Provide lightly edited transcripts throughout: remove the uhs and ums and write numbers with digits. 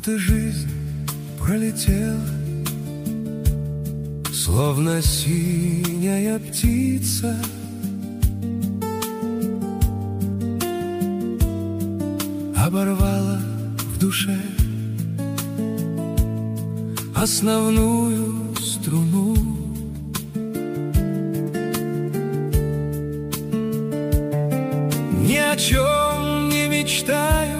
Вот и жизнь пролетела, словно синяя птица. Оборвала в душе основную струну. Ни о чем не мечтаю,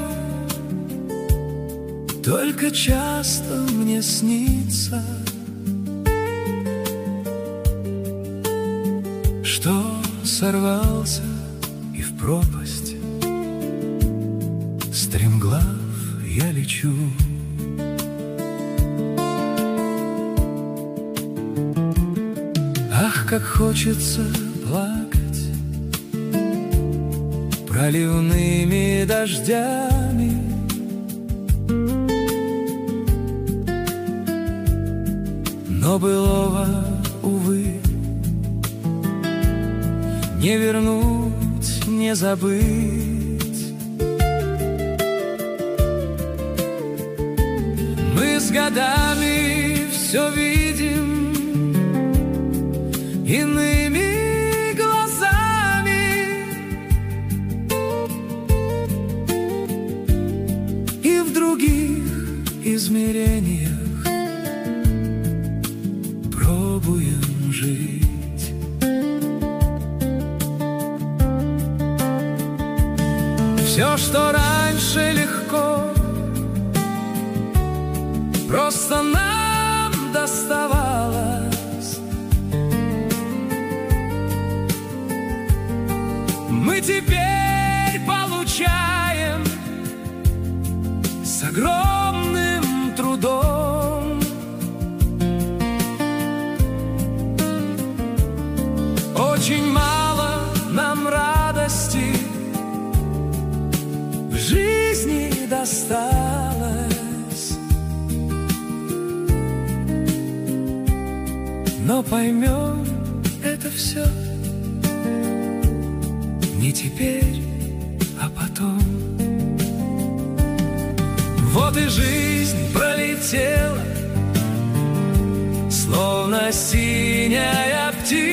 только часто мне снится, что сорвался и в пропасть стремглав я лечу. Ах, как хочется плакать проливными дождями, но былого, увы, не вернуть, не забыть. Мы с годами все видим иными глазами, и в других измерениях пробуем жить. Все, что раньше легко просто нам доставалось, мы теперь получаем с огромным трудом. Очень мало нам радости в жизни досталось, но поймем это все не теперь, а потом. Вот и жизнь пролетела, словно синяя птица.